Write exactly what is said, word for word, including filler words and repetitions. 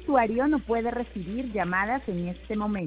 usuario no puede recibir llamadas en este momento.